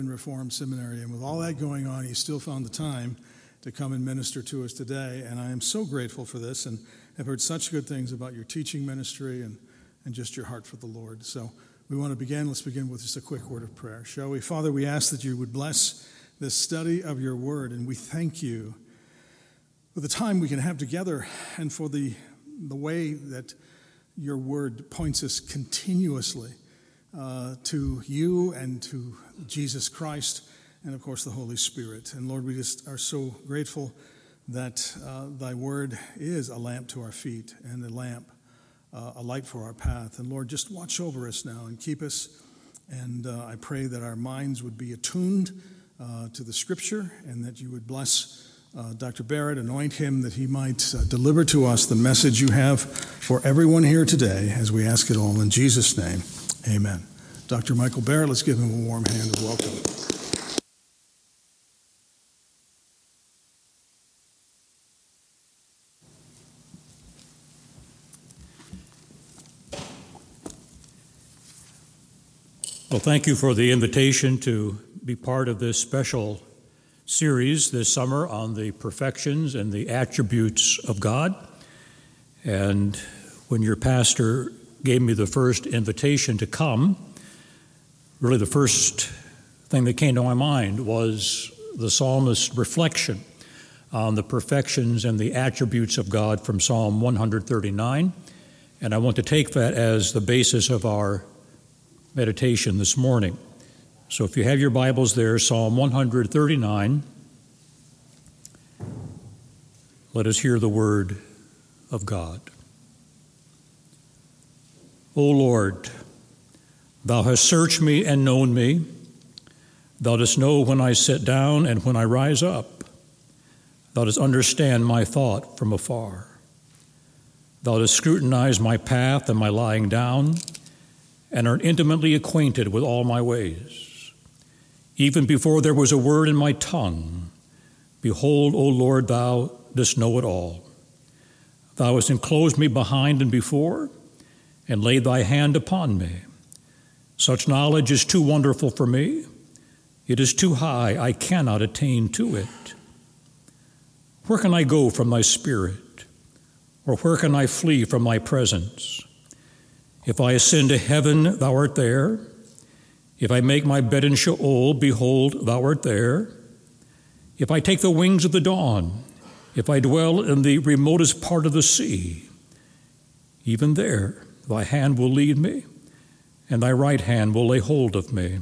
in Reformed Seminary, and with all that going on, he still found the time to come and minister to us today, and I am so grateful for this, and have heard such good things about your teaching ministry and just your heart for the Lord. So we want to begin. Let's begin with just a quick word of prayer, shall we? Father, we ask that you would bless this study of your word, and we thank you for the time we can have together and for the way that your word points us continuously to you and to Jesus Christ and, of course, the Holy Spirit. And, Lord, we just are so grateful that thy word is a lamp to our feet and a light for our path. And, Lord, just watch over us now and keep us. And I pray that our minds would be attuned to the Scripture and that you would bless Dr. Barrett, anoint him that he might deliver to us the message you have for everyone here today, as we ask it all in Jesus' name. Amen. Dr. Michael Barrett, let's give him a warm hand of welcome. Well, thank you for the invitation to be part of this special series this summer on the perfections and the attributes of God. And when your pastor gave me the first invitation to come, really the first thing that came to my mind was the psalmist's reflection on the perfections and the attributes of God from Psalm 139. And I want to take that as the basis of our meditation this morning. So if you have your Bibles there, Psalm 139, let us hear the word of God. O Lord, thou hast searched me and known me. Thou dost know when I sit down and when I rise up. Thou dost understand my thought from afar. Thou dost scrutinize my path and my lying down, and art intimately acquainted with all my ways. Even before there was a word in my tongue, behold, O Lord, thou dost know it all. Thou hast enclosed me behind and before, and laid thy hand upon me. Such knowledge is too wonderful for me. It is too high, I cannot attain to it. Where can I go from thy spirit? Or where can I flee from thy presence? If I ascend to heaven, thou art there. If I make my bed in Sheol, behold, thou art there. If I take the wings of the dawn, if I dwell in the remotest part of the sea, even there thy hand will lead me, and thy right hand will lay hold of me.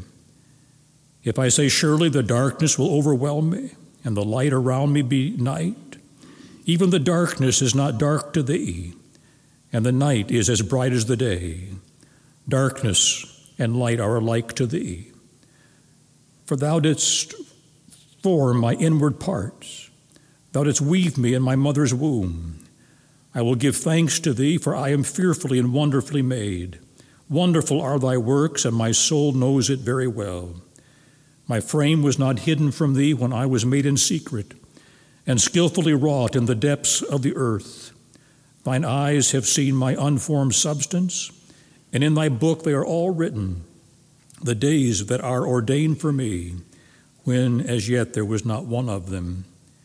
If I say, surely the darkness will overwhelm me, and the light around me be night, even the darkness is not dark to thee, and the night is as bright as the day. Darkness and light are alike to thee. For thou didst form my inward parts. Thou didst weave me in my mother's womb. I will give thanks to thee, for I am fearfully and wonderfully made. Wonderful are thy works, and my soul knows it very well. My frame was not hidden from thee when I was made in secret, and skillfully wrought in the depths of the earth. Thine eyes have seen my unformed substance, and in thy book they are all written, the days that are ordained for me, when as yet there was not one of them.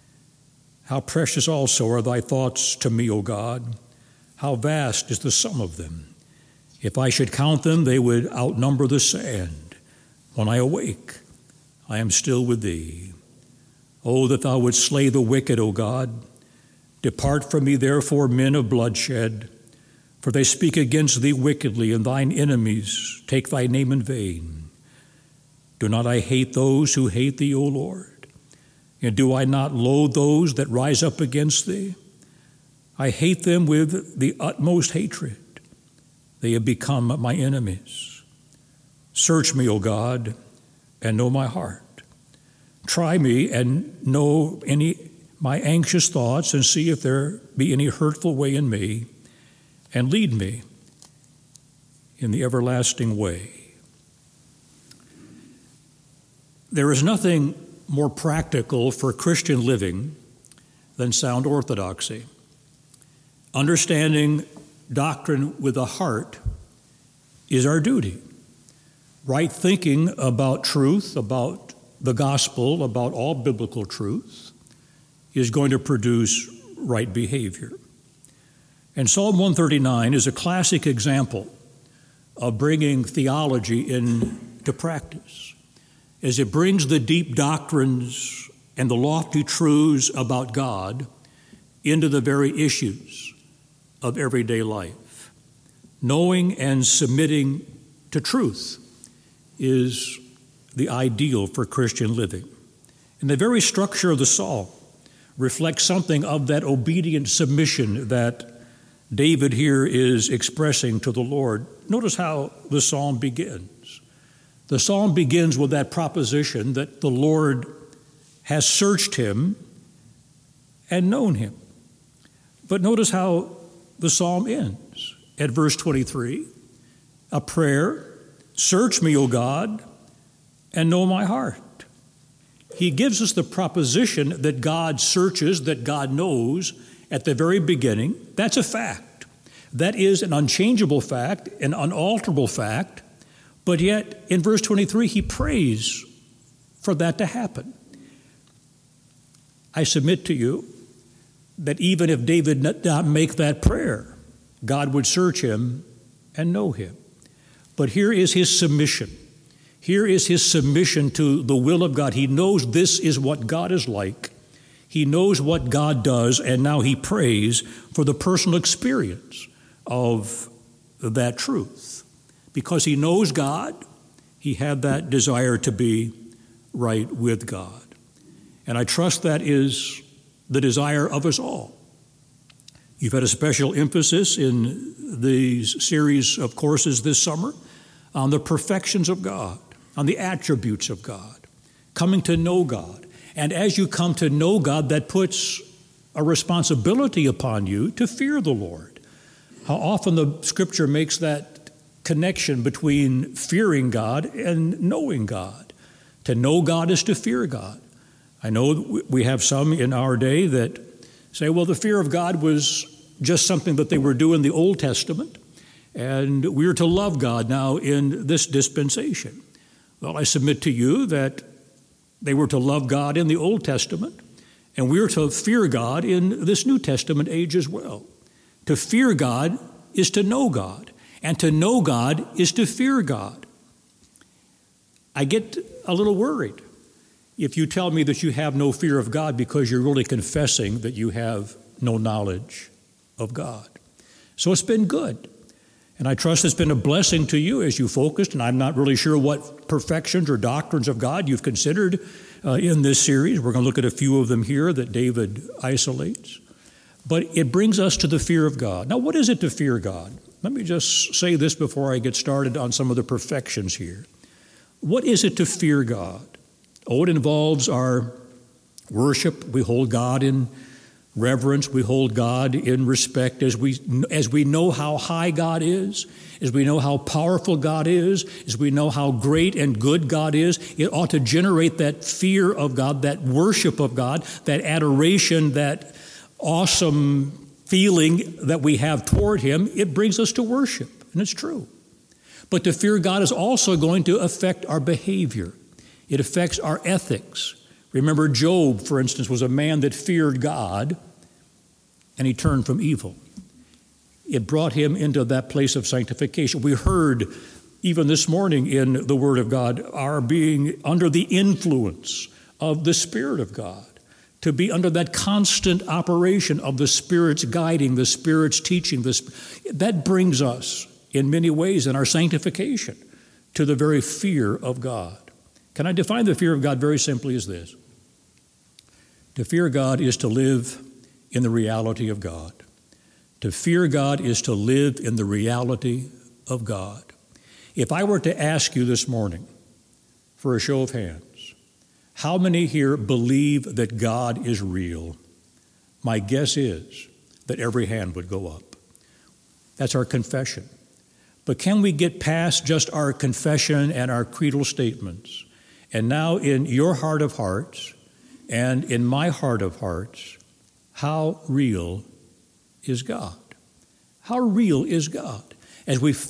How precious also are thy thoughts to me, O God! How vast is the sum of them! If I should count them, they would outnumber the sand. When I awake, I am still with thee. Oh, that thou wouldst slay the wicked, O God! Depart from me, therefore, men of bloodshed, for they speak against thee wickedly, and thine enemies take thy name in vain. Do not I hate those who hate thee, O Lord? And do I not loathe those that rise up against thee? I hate them with the utmost hatred. They have become my enemies. Search me, O God, and know my heart. Try me and know my anxious thoughts, and see if there be any hurtful way in me, and lead me in the everlasting way. There is nothing more practical for Christian living than sound orthodoxy. Understanding doctrine with the heart is our duty. right thinking about truth, about the gospel, about all biblical truth, is going to produce right behavior. And Psalm 139 is a classic example of bringing theology into practice, as it brings the deep doctrines and the lofty truths about God into the very issues of everyday life. Knowing and submitting to truth is the ideal for Christian living. And the very structure of the psalm reflects something of that obedient submission that David here is expressing to the Lord. Notice how the psalm begins. The psalm begins with that proposition that the Lord has searched him and known him. But notice how the psalm ends at verse 23, a prayer, search me, O God, and know my heart. He gives us the proposition that God searches, that God knows at the very beginning. That's a fact. That is an unchangeable fact, an unalterable fact. But yet, in verse 23, he prays for that to happen. I submit to you that even if David did not make that prayer, God would search him and know him. But here is his submission. Here is his submission to the will of God. He knows this is what God is like. He knows what God does, and now he prays for the personal experience of that truth. Because he knows God, he had that desire to be right with God. And I trust that is the desire of us all. You've had a special emphasis in these series of courses this summer on the perfections of God, on the attributes of God, coming to know God. And as you come to know God, that puts a responsibility upon you to fear the Lord. How often the Scripture makes that connection between fearing God and knowing God. To know God is to fear God. I know we have some in our day that say, well, the fear of God was just something that they were doing in the Old Testament, and we're to love God now in this dispensation. Well, I submit to you that they were to love God in the Old Testament, and we're to fear God in this New Testament age as well. To fear God is to know God, and to know God is to fear God. I get a little worried if you tell me that you have no fear of God because you're really confessing that you have no knowledge of God. So it's been good. And I trust it's been a blessing to you as you focused, and I'm not really sure what perfections or doctrines of God you've considered in this series. We're going to look at a few of them here that David isolates. But it brings us to the fear of God. Now, what is it to fear God? Let me just say this before I get started on some of the perfections here. What is it to fear God? Oh, it involves our worship. We hold God in reverence. We hold God in respect as we know how high God is, as we know how powerful God is, as we know how great and good God is. It ought to generate that fear of God, that worship of God, that adoration, that awesome feeling that we have toward Him. It brings us to worship, and it's true. But to fear God is also going to affect our behavior. It affects our ethics. Remember, Job, for instance, was a man that feared God, and he turned from evil. It brought him into that place of sanctification. We heard, even this morning in the Word of God, our being under the influence of the Spirit of God, to be under that constant operation of the Spirit's guiding, the Spirit's teaching. That brings us, in many ways, in our sanctification, to the very fear of God. Can I define the fear of God very simply as this? To fear God is to live in the reality of God. To fear God is to live in the reality of God. If I were to ask you this morning, for a show of hands, how many here believe that God is real? My guess is that every hand would go up. That's our confession. But can we get past just our confession and our creedal statements? And now in your heart of hearts and in my heart of hearts, how real is God? How real is God? As we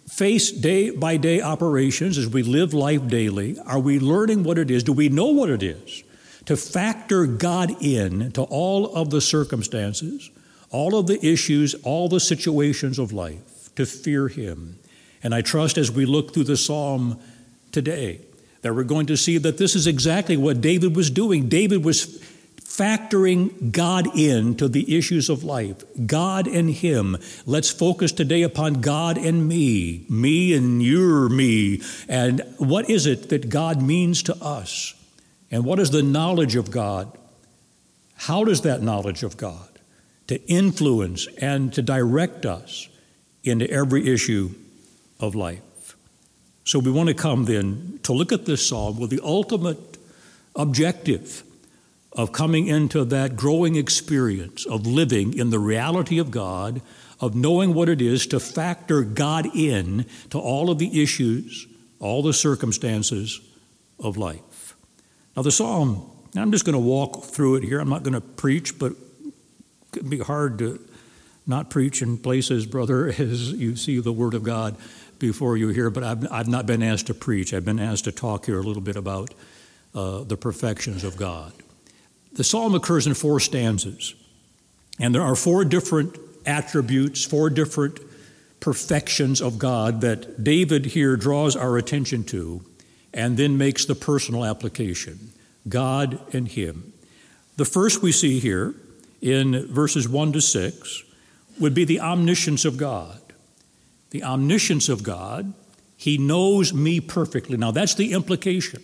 face day-by-day operations as we live life daily, are we learning what it is? Do we know what it is to factor God in to all of the circumstances, all of the issues, all the situations of life, to fear Him? And I trust as we look through the psalm today that we're going to see that this is exactly what David was doing. David was factoring God into the issues of life, God and Him. Let's focus today upon God and me and your me. And what is it that God means to us? And what is the knowledge of God? How does that knowledge of God to influence and to direct us into every issue of life? So we want to come then to look at this psalm with the ultimate objective of coming into that growing experience of living in the reality of God, of knowing what it is to factor God in to all of the issues, all the circumstances of life. Now the psalm, I'm just going to walk through it here. I'm not going to preach, but it can be hard to not preach in places, brother, as you see the Word of God before you here. But I've not been asked to preach. I've been asked to talk here a little bit about the perfections of God. The psalm occurs in 4 stanzas, and there are 4 different attributes, 4 different perfections of God that David here draws our attention to and then makes the personal application, God and Him. The first we see here in verses 1 to 6 would be the omniscience of God. The omniscience of God, He knows me perfectly. Now that's the implication.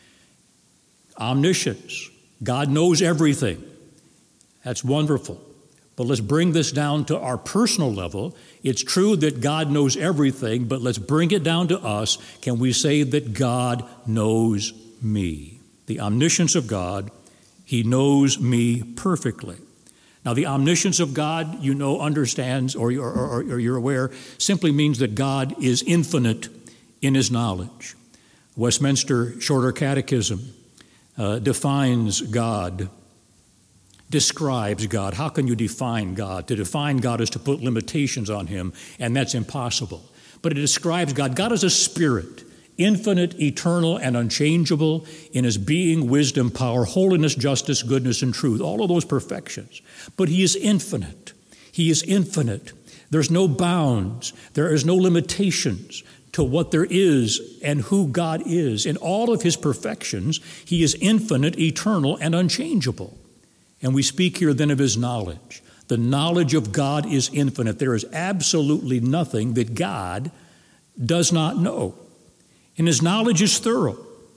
Omniscience. God knows everything. That's wonderful. But let's bring this down to our personal level. It's true that God knows everything, but let's bring it down to us. Can we say that God knows me? The omniscience of God, He knows me perfectly. Now, the omniscience of God, you know, understands, or you're aware, simply means that God is infinite in His knowledge. Westminster Shorter Catechism defines God, describes God. How can you define God? To define God is to put limitations on Him, and that's impossible. But it describes God. God is a spirit, infinite, eternal, and unchangeable in His being, wisdom, power, holiness, justice, goodness, and truth, all of those perfections. But He is infinite. He is infinite. There's no bounds. There is no limitations to what there is and who God is. In all of His perfections, He is infinite, eternal, and unchangeable. And we speak here then of His knowledge. The knowledge of God is infinite. There is absolutely nothing that God does not know. And His knowledge is thorough.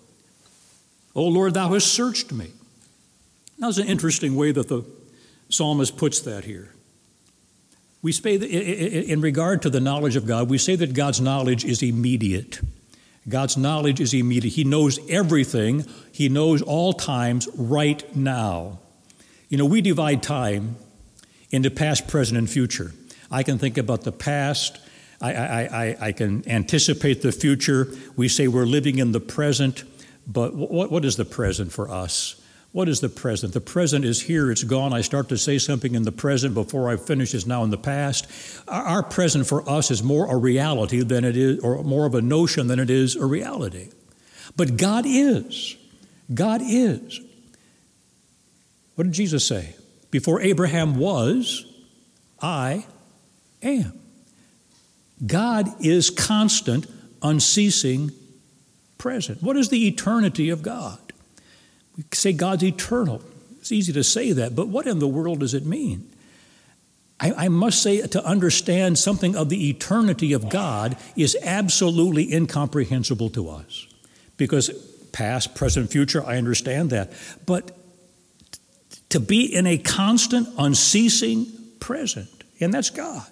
O Lord, Thou hast searched me. Now, it's an interesting way that the psalmist puts that here. We say that in regard to the knowledge of God, we say that God's knowledge is immediate. God's knowledge is immediate. He knows everything. He knows all times right now. You know, we divide time into past, present, and future. I can think about the past. I can anticipate the future. We say we're living in the present, but what is the present for us? What is the present? The present is here, it's gone. I start to say something in the present before I finish is now in the past. Our present for us is more a reality than it is, or more of a notion than it is a reality. But God is. God is. What did Jesus say? Before Abraham was, I am. God is constant, unceasing, present. What is the eternity of God? We say God's eternal. It's easy to say that, but what in the world does it mean? I must say, to understand something of the eternity of God is absolutely incomprehensible to us. Because past, present, future, I understand that. But to be in a constant, unceasing present, and that's God.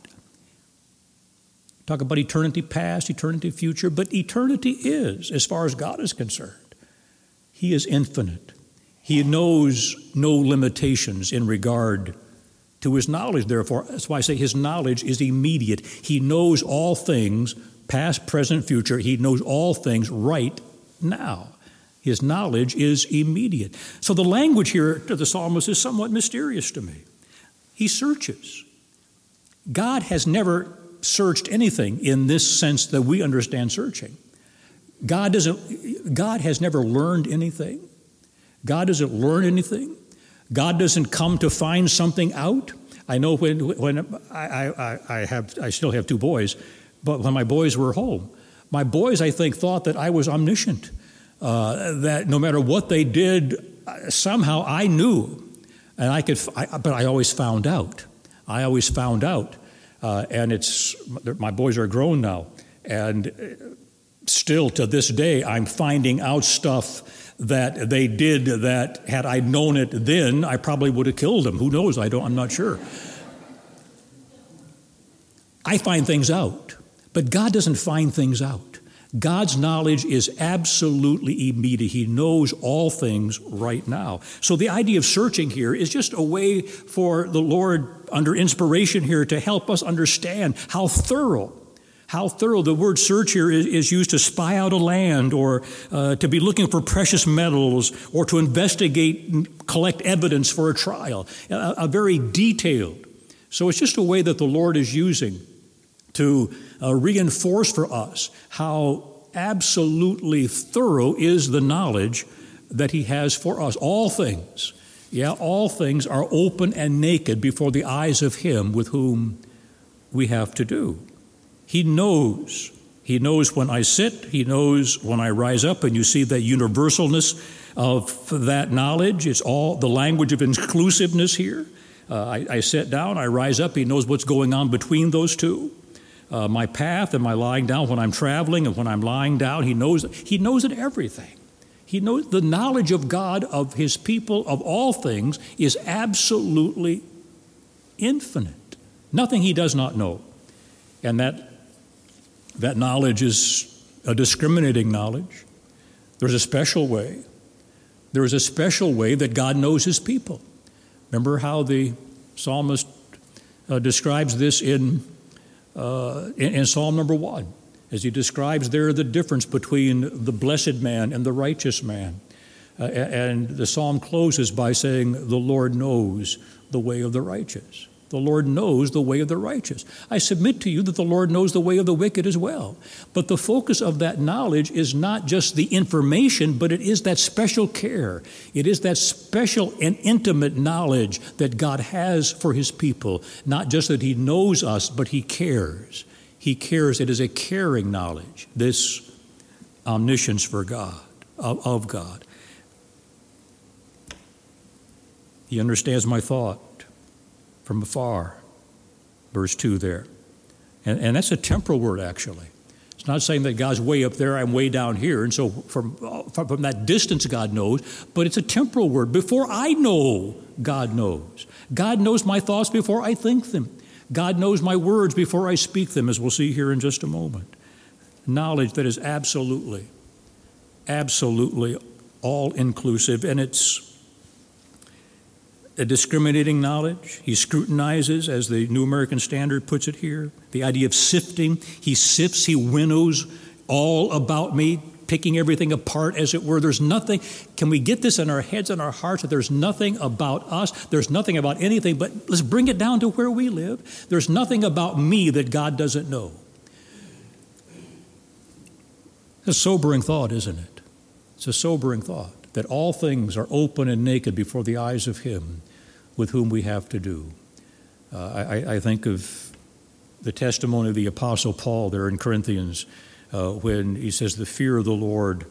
Talk about eternity past, eternity future, but eternity is, as far as God is concerned. He is infinite. He knows no limitations in regard to His knowledge, therefore. That's why I say His knowledge is immediate. He knows all things, past, present, future. He knows all things right now. His knowledge is immediate. So the language here to the psalmist is somewhat mysterious to me. He searches. God has never searched anything in this sense that we understand searching. God has never learned anything. God doesn't learn anything. God doesn't come to find something out. I know when I still have two boys, but when my boys were home, my boys, I think, thought that I was omniscient, that no matter what they did, somehow I knew, and but I always found out. And my boys are grown now, and still to this day, I'm finding out stuff that they did that had I known it then, I probably would have killed them. Who knows? I'm not sure. I find things out, but God doesn't find things out. God's knowledge is absolutely immediate. He knows all things right now. So the idea of searching here is just a way for the Lord, under inspiration here, to help us understand how thorough the word search here is used to spy out a land, or to be looking for precious metals, or to investigate and collect evidence for a trial. A very detailed. So it's just a way that the Lord is using to reinforce for us how absolutely thorough is the knowledge that he has for us. All things are open and naked before the eyes of him with whom we have to do. He knows. He knows when I sit. He knows when I rise up. And you see the universalness of that knowledge. It's all the language of inclusiveness here. I sit down, I rise up. He knows what's going on between those two. My path and my lying down, when I'm traveling and when I'm lying down, he knows it everything. He knows the knowledge of God, of his people, of all things is absolutely infinite. Nothing he does not know. And that knowledge is a discriminating knowledge. There's a special way. There is a special way that God knows his people. Remember how the psalmist describes this in Psalm number 1, as he describes there the difference between the blessed man and the righteous man. And the psalm closes by saying, the Lord knows the way of the righteous. The Lord knows the way of the righteous. I submit to you that the Lord knows the way of the wicked as well. But the focus of that knowledge is not just the information, but it is that special care. It is that special and intimate knowledge that God has for his people. Not just that he knows us, but he cares. He cares. It is a caring knowledge, this omniscience for God, of God. He understands my thought from afar, verse 2 there. And that's a temporal word, actually. It's not saying that God's way up there, I'm way down here, and so from that distance God knows, but it's a temporal word. Before I know, God knows. God knows my thoughts before I think them. God knows my words before I speak them, as we'll see here in just a moment. Knowledge that is absolutely all-inclusive, and it's a discriminating knowledge. He scrutinizes, as the New American Standard puts it here, the idea of sifting. He sifts, he winnows all about me, picking everything apart, as it were. There's nothing, can we get this in our heads and our hearts, that there's nothing about us, there's nothing about anything, but let's bring it down to where we live. There's nothing about me that God doesn't know. It's a sobering thought, isn't it? It's a sobering thought, that all things are open and naked before the eyes of him with whom we have to do. I think of the testimony of the Apostle Paul there in Corinthians, when he says the fear of the Lord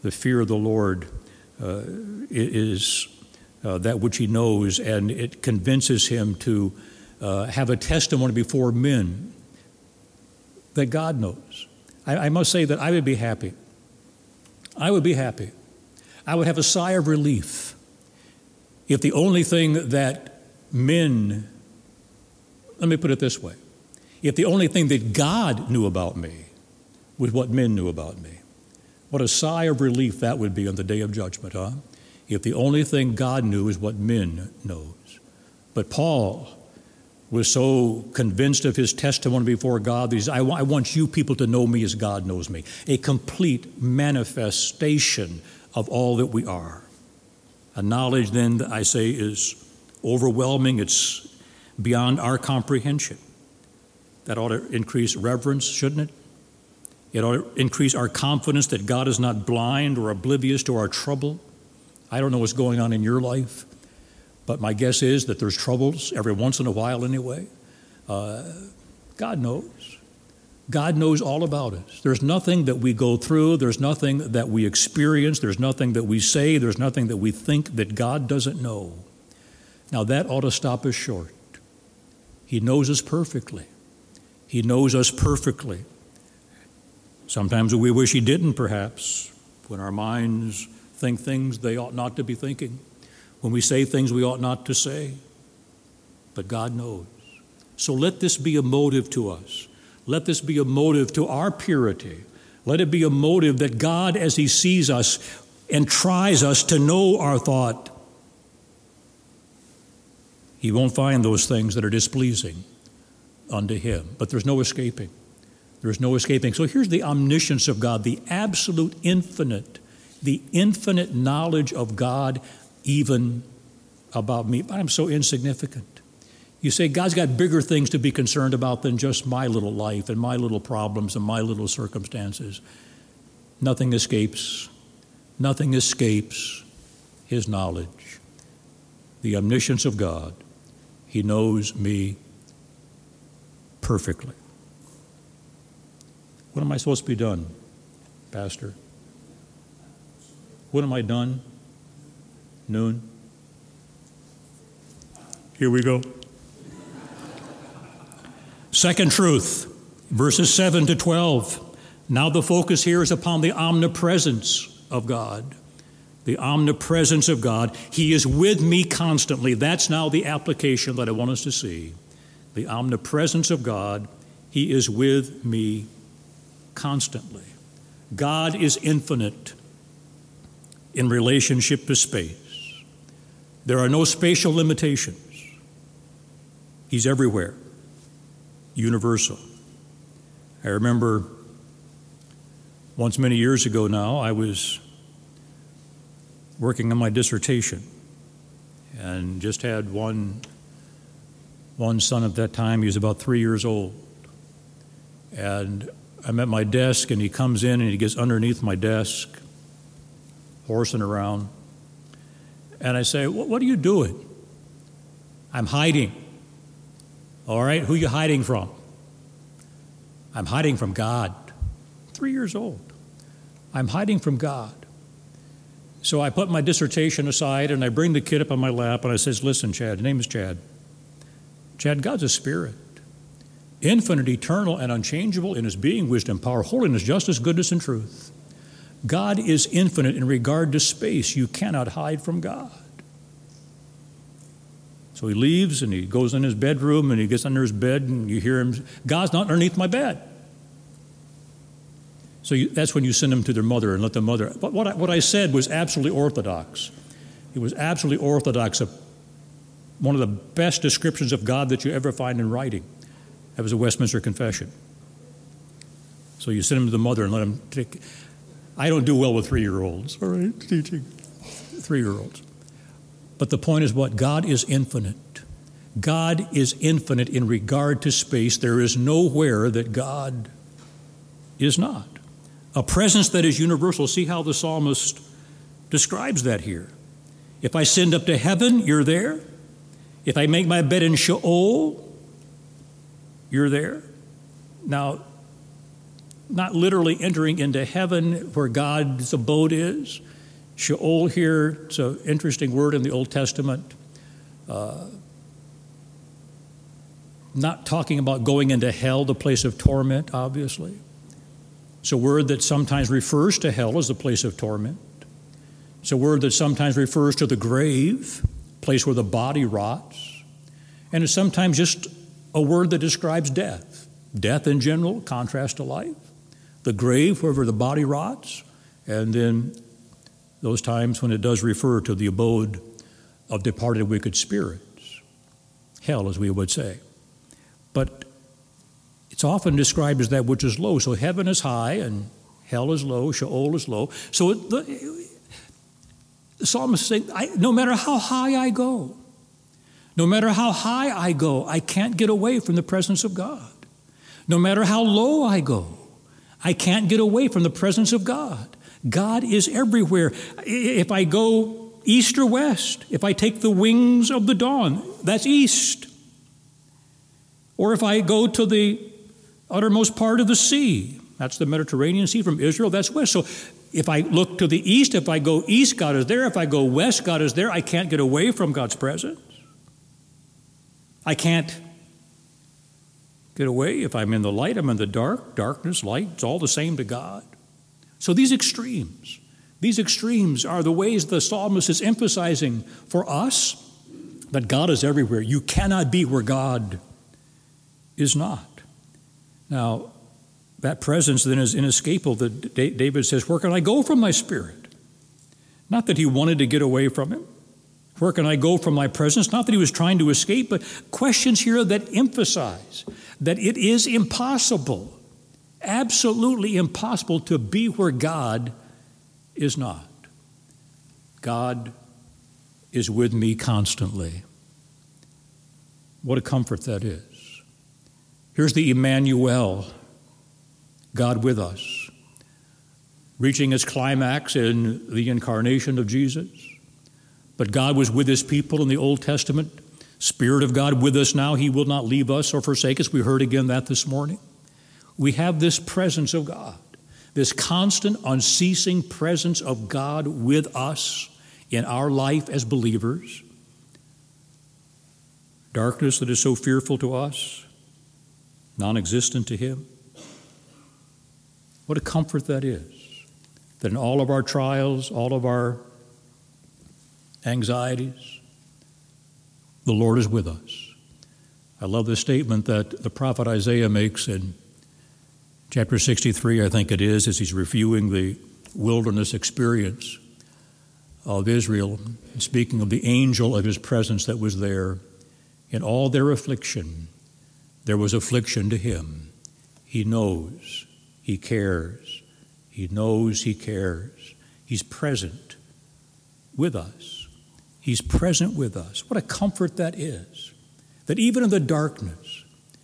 is that which he knows, and it convinces him to have a testimony before men that God knows. I must say that I would be happy. I would have a sigh of relief if the only thing that men, let me put it this way, if the only thing that God knew about me was what men knew about me. What a sigh of relief that would be on the day of judgment, huh? If the only thing God knew is what men knows. But Paul was so convinced of his testimony before God that he said, I want you people to know me as God knows me. A complete manifestation of all that we are. A knowledge then that I say is overwhelming. It's beyond our comprehension. That ought to increase reverence, shouldn't it? It ought to increase our confidence that God is not blind or oblivious to our trouble. I don't know what's going on in your life, but my guess is that there's troubles every once in a while anyway. God knows. God knows all about us. There's nothing that we go through, there's nothing that we experience, there's nothing that we say, there's nothing that we think that God doesn't know. Now that ought to stop us short. He knows us perfectly. He knows us perfectly. Sometimes we wish He didn't, perhaps, when our minds think things they ought not to be thinking, when we say things we ought not to say. But God knows. So let this be a motive to us. Let this be a motive to our purity. Let it be a motive that God, as He sees us and tries us to know our thought, He won't find those things that are displeasing unto Him. But there's no escaping. There's no escaping. So here's the omniscience of God, the absolute infinite knowledge of God even about me. But I'm so insignificant. You say, God's got bigger things to be concerned about than just my little life and my little problems and my little circumstances. Nothing escapes His knowledge. The omniscience of God. He knows me perfectly. When am I supposed to be done, Pastor? When am I done? Noon? Here we go. Second truth, verses 7 to 12. Now the focus here is upon the omnipresence of God. The omnipresence of God. He is with me constantly. That's now the application that I want us to see. The omnipresence of God. He is with me constantly. God is infinite in relationship to space. There are no spatial limitations. He's everywhere. Universal. I remember once many years ago now, I was working on my dissertation and just had one son at that time. He was about 3 years old. And I'm at my desk and he comes in and he gets underneath my desk, horsing around. And I say, what are you doing? I'm hiding. All right, who are you hiding from? I'm hiding from God. 3 years old. I'm hiding from God. So I put my dissertation aside and I bring the kid up on my lap and I says, listen, Chad, his name is Chad. Chad, God's a spirit. Infinite, eternal, and unchangeable in His being, wisdom, power, holiness, justice, goodness, and truth. God is infinite in regard to space. You cannot hide from God. So he leaves and he goes in his bedroom and he gets under his bed and you hear him, God's not underneath my bed. So that's when you send them to their mother and let the mother. But what I said was absolutely orthodox. It was absolutely orthodox. One of the best descriptions of God that you ever find in writing. That was a Westminster Confession. So you send them to the mother and let them take. I don't do well with 3-year-olds, all right, teaching 3-year-olds. But the point is what? God is infinite. God is infinite in regard to space. There is nowhere that God is not. A presence that is universal. See how the psalmist describes that here. If I ascend up to heaven, you're there. If I make my bed in Sheol, you're there. Now, not literally entering into heaven where God's abode is. Sheol here, it's an interesting word in the Old Testament. Not talking about going into hell, the place of torment, obviously. It's a word that sometimes refers to hell as a place of torment. It's a word that sometimes refers to the grave, place where the body rots. And it's sometimes just a word that describes death. Death in general, contrast to life. The grave, wherever the body rots. And then those times when it does refer to the abode of departed wicked spirits. Hell, as we would say. But it's often described as that which is low. So heaven is high and hell is low, Sheol is low. So the psalmist is saying, no matter how high I go, I can't get away from the presence of God. No matter how low I go, I can't get away from the presence of God. God is everywhere. If I go east or west, if I take the wings of the dawn, that's east. Or if I go to the uttermost part of the sea, that's the Mediterranean Sea from Israel, that's west. So if I look to the east, if I go east, God is there. If I go west, God is there. I can't get away from God's presence. I can't get away. If I'm in the light, I'm in the dark. Darkness, light, it's all the same to God. So these extremes are the ways the psalmist is emphasizing for us that God is everywhere. You cannot be where God is not. Now, that presence then is inescapable. David says, where can I go from my spirit? Not that he wanted to get away from him. Where can I go from my presence? Not that he was trying to escape, but questions here that emphasize that it is impossible, absolutely impossible to be where God is not. God is with me constantly. What a comfort that is. Here's the Emmanuel, God with us, reaching its climax in the incarnation of Jesus. But God was with his people in the Old Testament. Spirit of God with us now. He will not leave us or forsake us. We heard again that this morning. We have this presence of God, this constant, unceasing presence of God with us in our life as believers. Darkness that is so fearful to us, non-existent to him. What a comfort that is, that in all of our trials, all of our anxieties, the Lord is with us. I love the statement that the prophet Isaiah makes in chapter 63, I think it is, as he's reviewing the wilderness experience of Israel, speaking of the angel of his presence that was there. In all their affliction, there was affliction to him. He knows, he cares. He knows, he cares. He's present with us. He's present with us. What a comfort that is. That even in the darkness,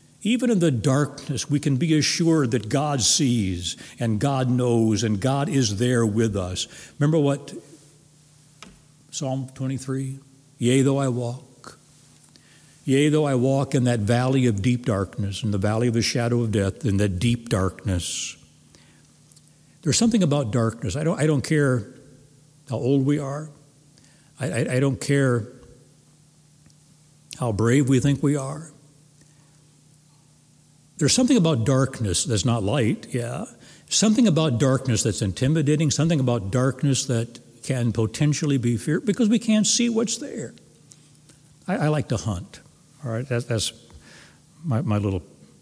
we can be assured that God sees and God knows and God is there with us. Remember what Psalm 23? Yea, though I walk in that valley of deep darkness, in the valley of the shadow of death, in that deep darkness. There's something about darkness. I don't care how old we are. I don't care how brave we think we are. There's something about darkness that's not light, yeah. Something about darkness that's intimidating, something about darkness that can potentially be fear, because we can't see what's there. I like to hunt, all right? That's my little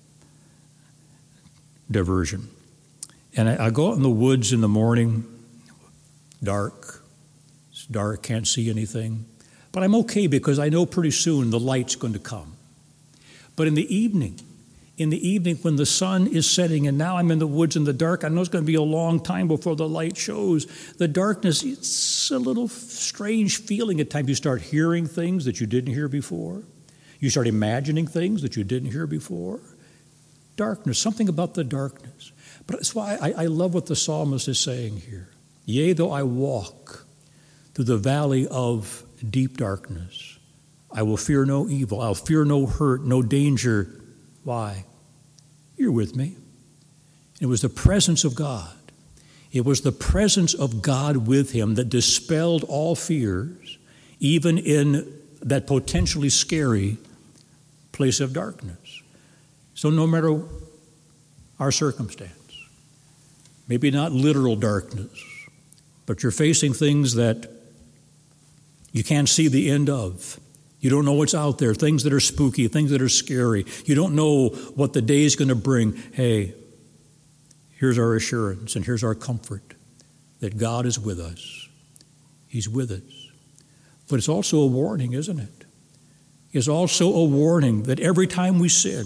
diversion. And I go out in the woods in the morning, dark. It's dark, can't see anything. But I'm okay because I know pretty soon the light's going to come. But in the evening when the sun is setting and now I'm in the woods in the dark, I know it's going to be a long time before the light shows. The darkness, it's a little strange feeling at times. You start hearing things that you didn't hear before. You start imagining things that you didn't hear before. Darkness, something about the darkness. But that's why I love what the psalmist is saying here. Yea, though I walk through the valley of deep darkness, I will fear no evil. I'll fear no hurt, no danger. Why? You're with me. It was the presence of God. It was the presence of God with him that dispelled all fears, even in that potentially scary place of darkness. So no matter our circumstance, maybe not literal darkness, but you're facing things that you can't see the end of. You don't know what's out there, things that are spooky, things that are scary. You don't know what the day is going to bring. Hey, here's our assurance and here's our comfort that God is with us. He's with us. But it's also a warning, isn't it? It's also a warning that every time we sin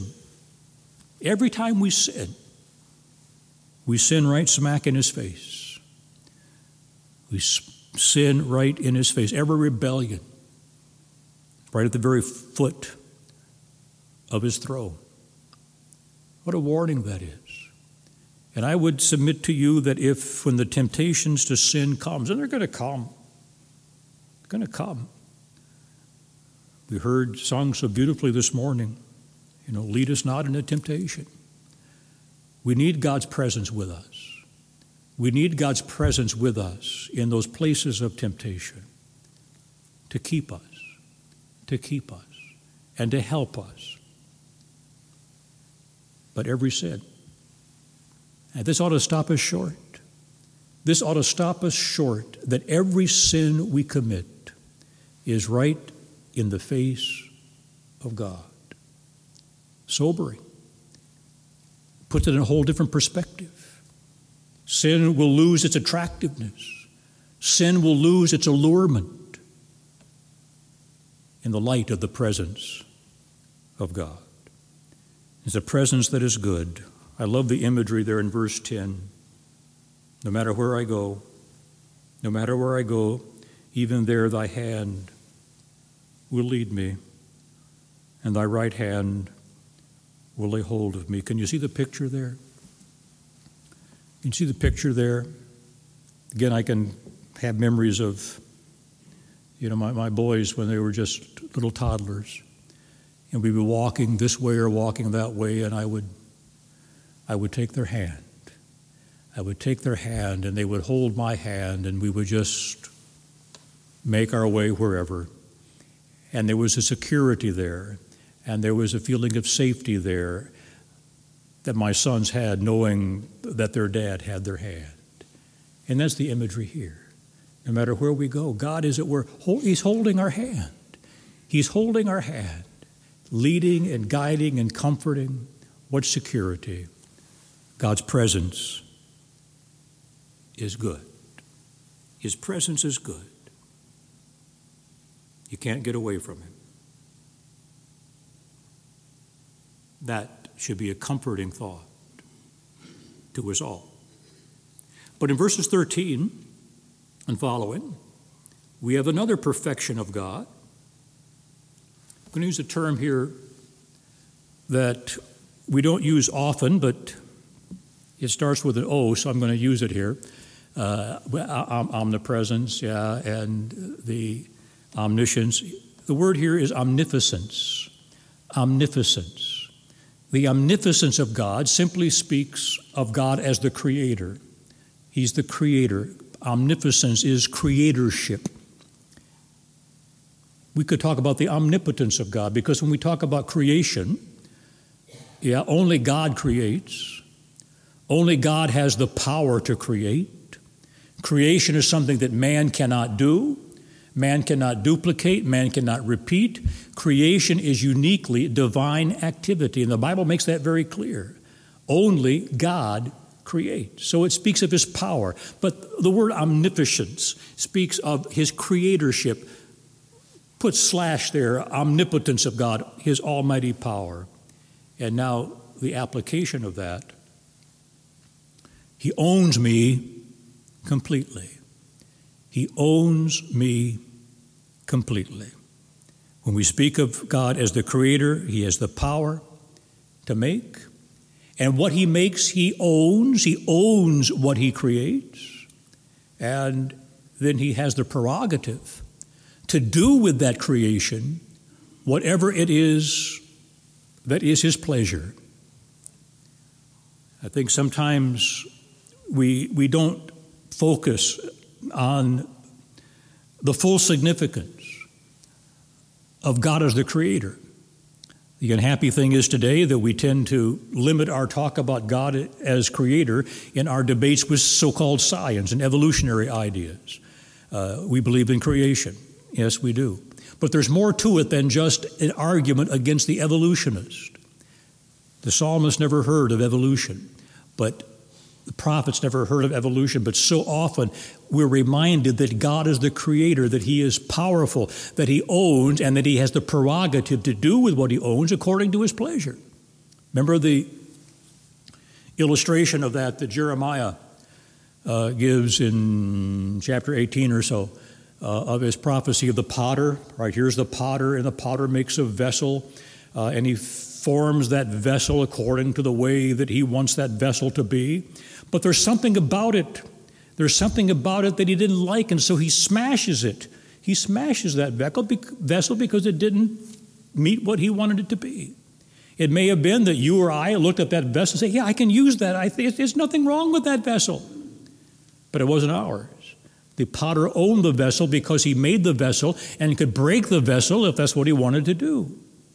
right smack in his face. We sin right in his face. Every rebellion, right at the very foot of his throne. What a warning that is. And I would submit to you that if, when the temptations to sin comes, and they're going to come, we heard sung so beautifully this morning, lead us not into temptation. We need God's presence with us. We need God's presence with us in those places of temptation to keep us, and to help us. But every sin, and this ought to stop us short. This ought to stop us short that every sin we commit is right in the face of God. Sobering. Puts it in a whole different perspective. Sin will lose its attractiveness. Sin will lose its allurement in the light of the presence of God. It's a presence that is good. I love the imagery there in verse 10. No matter where I go, even there thy hand will lead me, and thy right hand will lay hold of me. Can you see the picture there? Can you see the picture there? Again, I can have memories of, my boys when they were just little toddlers, and we'd be walking this way or walking that way, and I would take their hand. I would take their hand, and they would hold my hand, and we would just make our way wherever. And there was a security there, and there was a feeling of safety there that my sons had, knowing that their dad had their hand. And that's the imagery here. No matter where we go, God is at work. He's holding our hand. He's holding our hand, leading and guiding and comforting. What security? God's presence is good. His presence is good. You can't get away from him. That should be a comforting thought to us all. But in verses 13 and following, we have another perfection of God. I'm going to use a term here that we don't use often, but it starts with an O, so I'm going to use it here. Omnipresence, and the omniscience. The word here is omnificence. Omnificence. The omnificence of God simply speaks of God as the creator. He's the creator. Omnificence is creatorship. We could talk about the omnipotence of God, because when we talk about creation, only God creates. Only God has the power to create. Creation is something that man cannot do. Man cannot duplicate. Man cannot repeat. Creation is uniquely divine activity, and the Bible makes that very clear. Only God creates. So it speaks of his power. But the word omniscience speaks of his creatorship. Put slash there, omnipotence of God, his almighty power. And now the application of that. He owns me completely. He owns me completely. When we speak of God as the creator, he has the power to make. And what he makes, he owns. He owns what he creates. And then he has the prerogative to do with that creation whatever it is that is his pleasure. I think sometimes we don't focus on the full significance of God as the creator. The unhappy thing is today that we tend to limit our talk about God as creator in our debates with so-called science and evolutionary ideas. We believe in creation. Yes, we do. But there's more to it than just an argument against the evolutionist. The psalmist never heard of evolution, but the prophets never heard of evolution, but so often we're reminded that God is the creator, that he is powerful, that he owns, and that he has the prerogative to do with what he owns according to his pleasure. Remember the illustration of that Jeremiah gives in chapter 18 or so of his prophecy of the potter. Right, here's the potter, and the potter makes a vessel, and he forms that vessel according to the way that he wants that vessel to be. But there's something about it. There's something about it that he didn't like, and so he smashes it. He smashes that vessel because it didn't meet what he wanted it to be. It may have been that you or I looked at that vessel and say, yeah, I can use that. There's nothing wrong with that vessel. But it wasn't ours. The potter owned the vessel because he made the vessel and could break the vessel if that's what he wanted to do.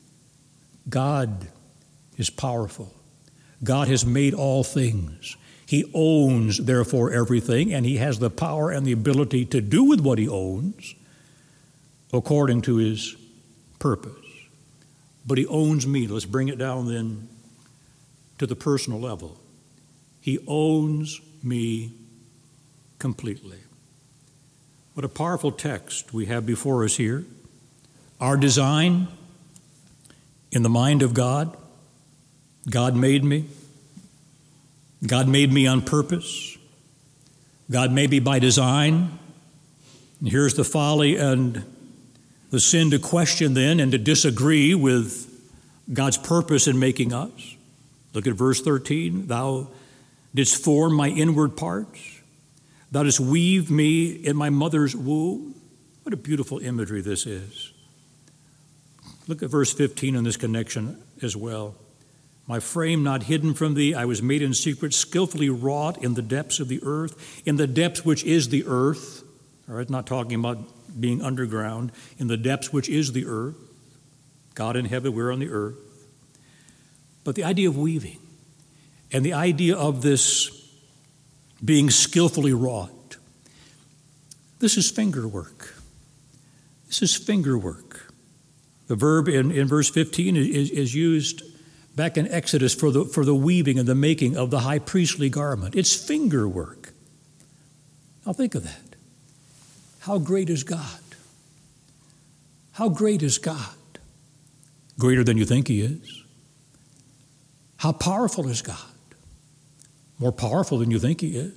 God is powerful. God has made all things. He owns, therefore, everything, and he has the power and the ability to do with what he owns according to his purpose. But he owns me. Let's bring it down then to the personal level. He owns me completely. What a powerful text we have before us here. Our design in the mind of God. God made me. God made me on purpose. God made me by design. And here's the folly and the sin to question then and to disagree with God's purpose in making us. Look at verse 13. Thou didst form my inward parts. Thou didst weave me in my mother's womb. What a beautiful imagery this is. Look at verse 15 in this connection as well. My frame not hidden from thee, I was made in secret, skillfully wrought in the depths of the earth, in the depths which is the earth. All right, not talking about being underground, in the depths which is the earth. God in heaven, we're on the earth. But the idea of weaving and the idea of this being skillfully wrought, this is finger work. This is finger work. The verb in verse 15 is used back in Exodus for the weaving and the making of the high priestly garment. It's finger work. Now think of that. How great is God? How great is God? Greater than you think he is. How powerful is God? More powerful than you think he is.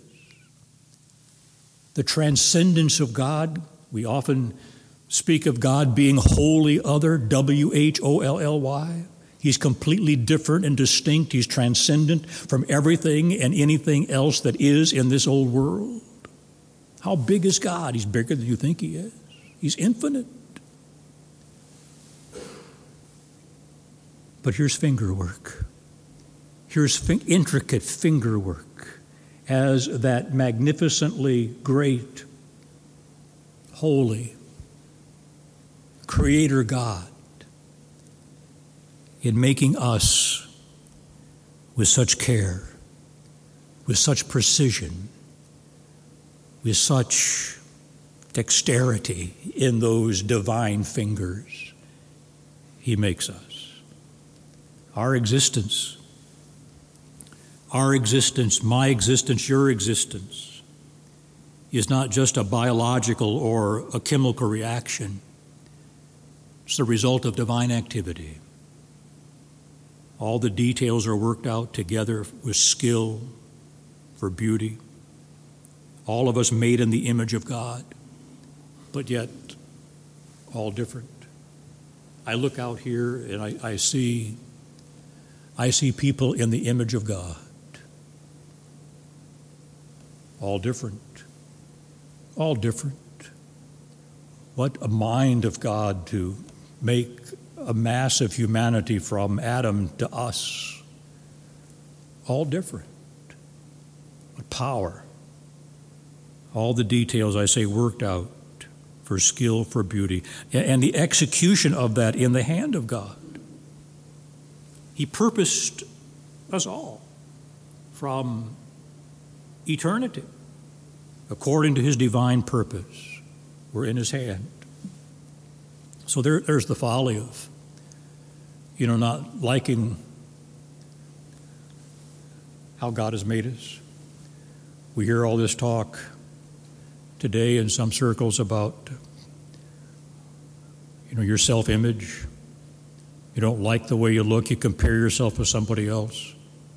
The transcendence of God, we often speak of God being wholly other, W-H-O-L-L-Y. He's completely different and distinct. He's transcendent from everything and anything else that is in this old world. How big is God? He's bigger than you think he is. He's infinite. But here's finger work. Here's intricate finger work as that magnificently great, holy Creator God in making us with such care, with such precision, with such dexterity in those divine fingers. He makes us. Our existence, my existence, your existence, is not just a biological or a chemical reaction. It's the result of divine activity. All the details are worked out together with skill for beauty. All of us made in the image of God, but yet all different. I look out here and I see people in the image of God. All different. All different. What a mind of God to make a mass of humanity from Adam to us. All different. What power. All the details, I say, worked out for skill, for beauty, and the execution of that in the hand of God. He purposed us all from eternity according to his divine purpose. We're in his hand. So there's the folly of, not liking how God has made us. We hear all this talk today in some circles about, your self-image. You don't like the way you look. You compare yourself with somebody else.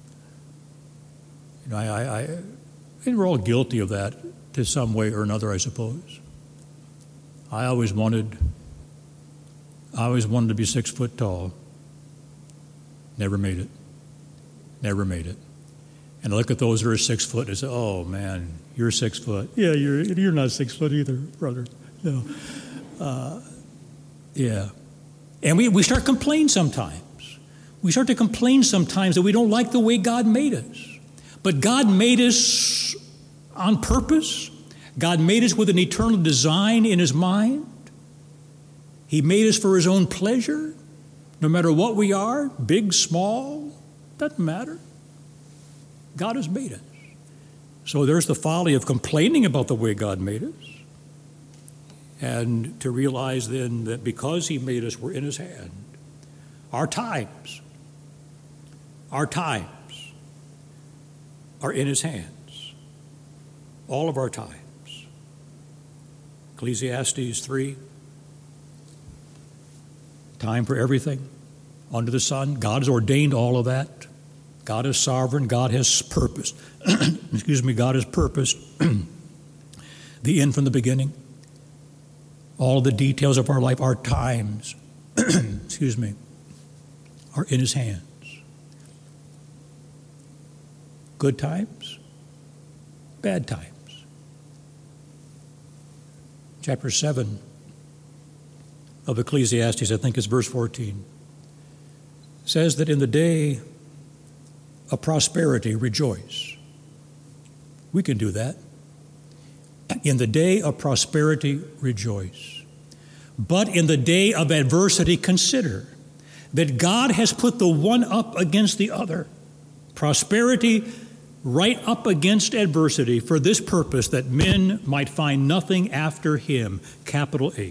I we're all guilty of that to some way or another, I suppose. I always wanted to be 6 foot tall. Never made it. Never made it. And I look at those who are 6 foot and say, oh, man, you're 6 foot. Yeah, you're not 6 foot either, brother. No. Yeah. And we start complaining sometimes. We start to complain sometimes that we don't like the way God made us. But God made us on purpose. God made us with an eternal design in His mind. He made us for His own pleasure. No matter what we are, big, small, doesn't matter. God has made us. So there's the folly of complaining about the way God made us. And to realize then that because He made us, we're in His hand. Our times are in His hands. All of our times. Ecclesiastes 3. Time for everything under the sun. God has ordained all of that. God is sovereign. God has purposed. God has purposed the end from the beginning. All the details of our life, our times, are in His hands. Good times, bad times. Chapter 7 of Ecclesiastes, I think it's verse 14, says that in the day of prosperity, rejoice. We can do that. In the day of prosperity, rejoice. But in the day of adversity, consider that God has put the one up against the other. Prosperity right up against adversity for this purpose, that men might find nothing after Him, capital H.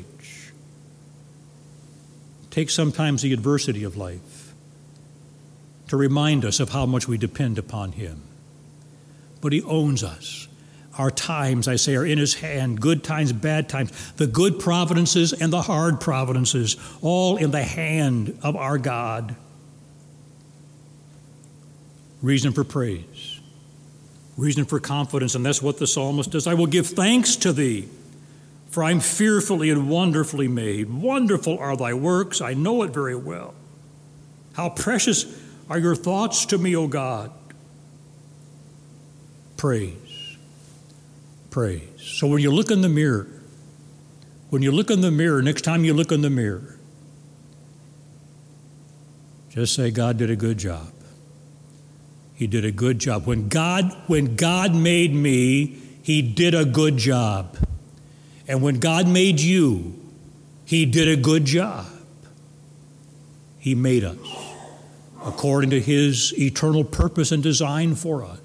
Take sometimes the adversity of life to remind us of how much we depend upon Him. But He owns us. Our times, I say, are in His hand, good times, bad times, the good providences and the hard providences, all in the hand of our God. Reason for praise, reason for confidence, and that's what the psalmist does. I will give thanks to Thee, for I'm fearfully and wonderfully made. Wonderful are Thy works, I know it very well. How precious are Your thoughts to me, O God. Praise. Praise. So when you look in the mirror, next time you look in the mirror, just say, God did a good job. He did a good job. When God made me, He did a good job. And when God made you, He did a good job. He made us according to His eternal purpose and design for us.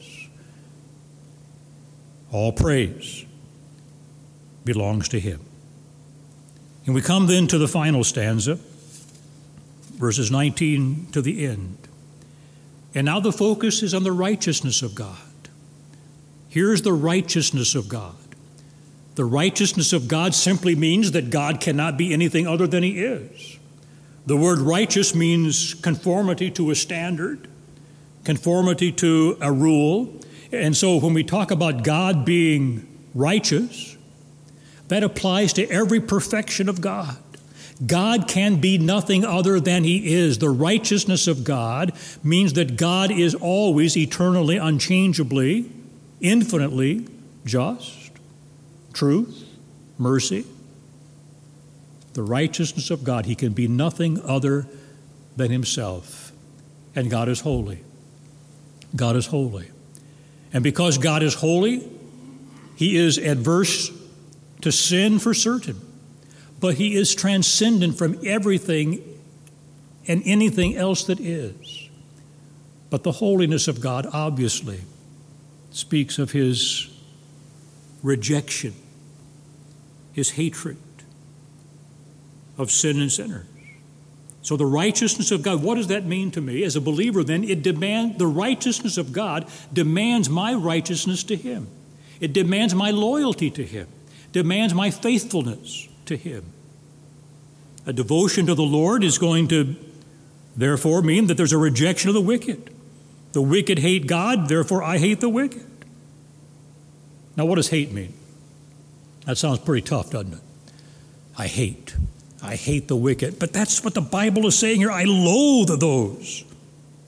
All praise belongs to Him. And we come then to the final stanza, verses 19 to the end. And now the focus is on the righteousness of God. Here's the righteousness of God. The righteousness of God simply means that God cannot be anything other than He is. The word righteous means conformity to a standard, conformity to a rule. And so when we talk about God being righteous, that applies to every perfection of God. God can be nothing other than He is. The righteousness of God means that God is always eternally, unchangeably, infinitely just, truth, mercy. The righteousness of God, He can be nothing other than Himself. And God is holy. God is holy. And because God is holy, He is adverse to sin for certain. But He is transcendent from everything and anything else that is. But the holiness of God obviously speaks of His rejection, His hatred of sin and sinners. So the righteousness of God, what does that mean to me? As a believer then, the righteousness of God demands my righteousness to Him. It demands my loyalty to Him, demands my faithfulness to Him. A devotion to the Lord is going to therefore mean that there's a rejection of the wicked. The wicked hate God, therefore I hate the wicked. Now what does hate mean? That sounds pretty tough, doesn't it? I hate the wicked. But that's what the Bible is saying here. I loathe those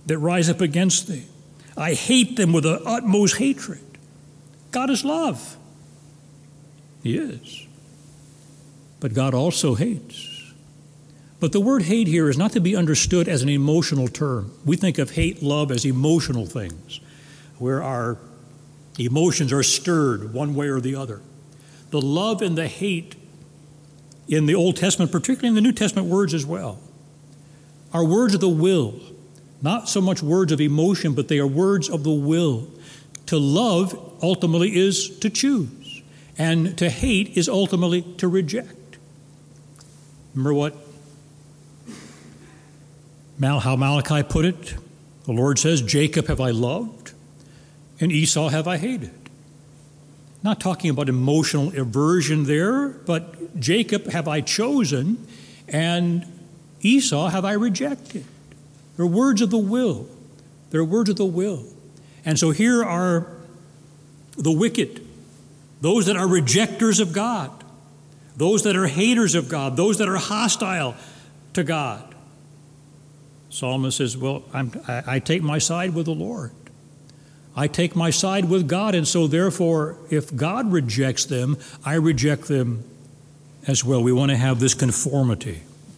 that rise up against thee. I hate them with the utmost hatred. God is love. He is. But God also hates. But the word hate here is not to be understood as an emotional term. We think of hate, love as emotional things, where our emotions are stirred one way or the other. The love and the hate in the Old Testament, particularly in the New Testament words as well, are words of the will. Not so much words of emotion, but they are words of the will. To love ultimately is to choose, and to hate is ultimately to reject. Remember how Malachi put it? The Lord says, Jacob have I loved, and Esau have I hated. Not talking about emotional aversion there, but Jacob have I chosen, and Esau have I rejected. They're words of the will. They're words of the will. And so here are the wicked, those that are rejectors of God, those that are haters of God, those that are hostile to God. Psalmist says, well, I take my side with the Lord. I take my side with God, and so therefore, if God rejects them, I reject them as well. We want to have this conformity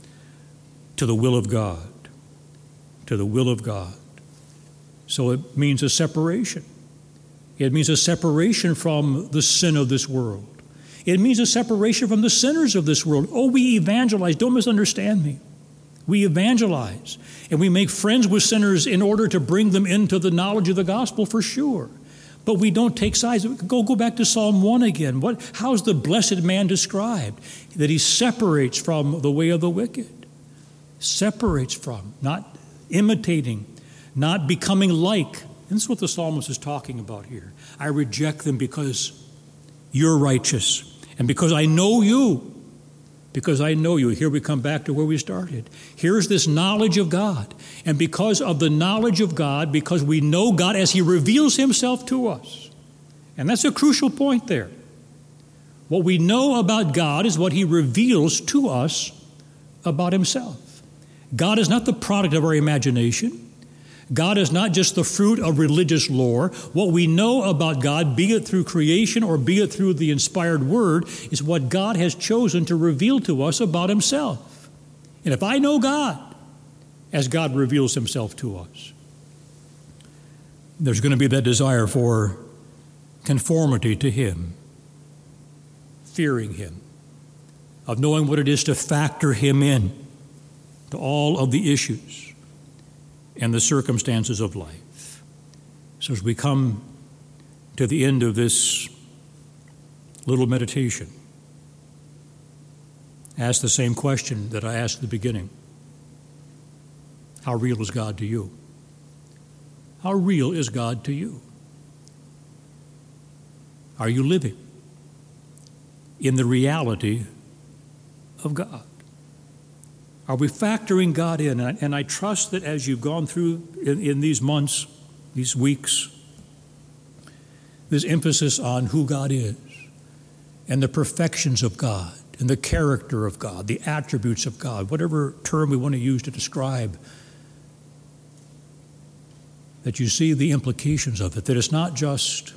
to the will of God, to the will of God. So it means a separation. It means a separation from the sin of this world. It means a separation from the sinners of this world. Oh, we evangelize. Don't misunderstand me. We evangelize, and we make friends with sinners in order to bring them into the knowledge of the gospel for sure. But we don't take sides. Go back to Psalm 1 again. How's the blessed man described? That he separates from the way of the wicked. Separates from, not imitating, not becoming like. And this is what the psalmist is talking about here. I reject them because you're righteous, and because I know you. Because I know you. Here we come back to where we started. Here's this knowledge of God. And because of the knowledge of God, because we know God as He reveals Himself to us. And that's a crucial point there. What we know about God is what He reveals to us about Himself. God is not the product of our imagination. God is not just the fruit of religious lore. What we know about God, be it through creation or be it through the inspired word, is what God has chosen to reveal to us about Himself. And if I know God as God reveals Himself to us, there's going to be that desire for conformity to Him, fearing Him, of knowing what it is to factor Him in to all of the issues and the circumstances of life. So as we come to the end of this little meditation, ask the same question that I asked at the beginning. How real is God to you? How real is God to you? Are you living in the reality of God? Are we factoring God in? And I trust that as you've gone through in these months, these weeks, this emphasis on who God is and the perfections of God and the character of God, the attributes of God, whatever term we want to use to describe, that you see the implications of it, that it's not just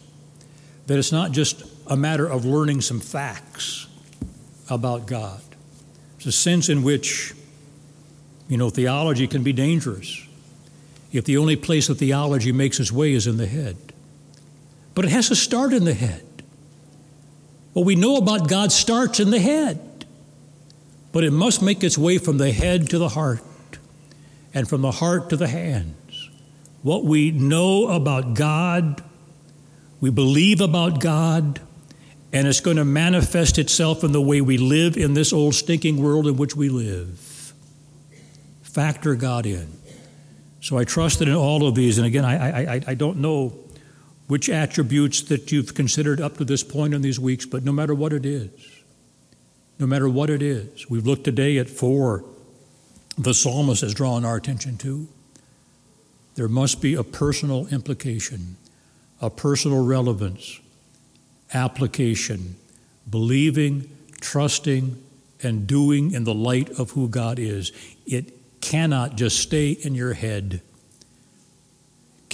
a matter of learning some facts about God. It's a sense in which theology can be dangerous if the only place that theology makes its way is in the head. But it has to start in the head. What we know about God starts in the head, but it must make its way from the head to the heart and from the heart to the hands. What we know about God, we believe about God, and it's going to manifest itself in the way we live in this old stinking world in which we live. Factor God in. So I trust that in all of these, and again, I don't know which attributes that you've considered up to this point in these weeks, but no matter what it is, we've looked today at 4 the psalmist has drawn our attention to. There must be a personal implication, a personal relevance, application, believing, trusting, and doing in the light of who God is. It cannot just stay in your head.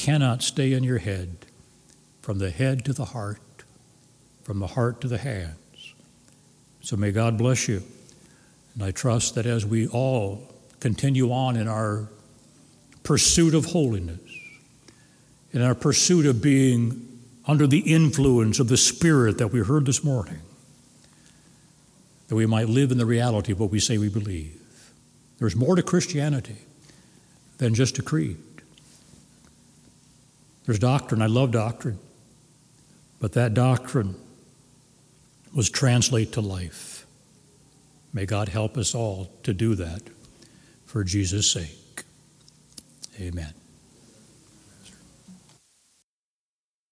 cannot stay in your head, from the head to the heart, from the heart to the hands. So may God bless you. And I trust that as we all continue on in our pursuit of holiness, in our pursuit of being under the influence of the Spirit that we heard this morning, that we might live in the reality of what we say we believe. There's more to Christianity than just a creed. There's doctrine. I love doctrine. But that doctrine was translate to life. May God help us all to do that for Jesus' sake. Amen.